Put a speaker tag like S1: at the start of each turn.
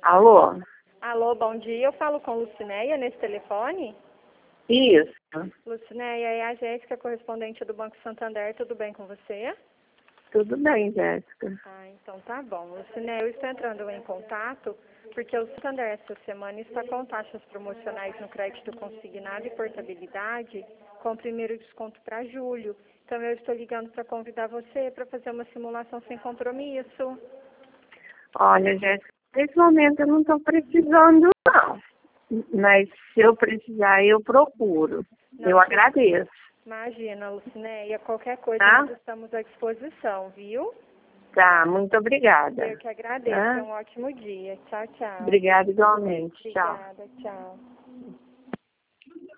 S1: Alô?
S2: Alô, bom dia. Eu falo com Lucinéia nesse telefone?
S1: Isso.
S2: Lucinéia, é a Jéssica, correspondente do Banco Santander. Tudo bem com você?
S1: Tudo bem, Jéssica.
S2: Ah, então tá bom. Lucinéia, eu estou entrando em contato porque o Santander essa semana está com taxas promocionais no crédito consignado e portabilidade com o primeiro desconto para julho. Então eu estou ligando para convidar você para fazer uma simulação sem compromisso.
S1: Olha, Jéssica, nesse momento eu não estou precisando, não. Mas se eu precisar, eu procuro.
S2: Não,
S1: Eu agradeço.
S2: Imagina, Lucinéia, qualquer coisa
S1: Tá?
S2: nós estamos à disposição, viu?
S1: Tá, muito obrigada.
S2: Eu que agradeço.
S1: Tá?
S2: Um ótimo dia. Tchau, tchau.
S1: Obrigada igualmente. Tchau.
S2: Obrigada, tchau.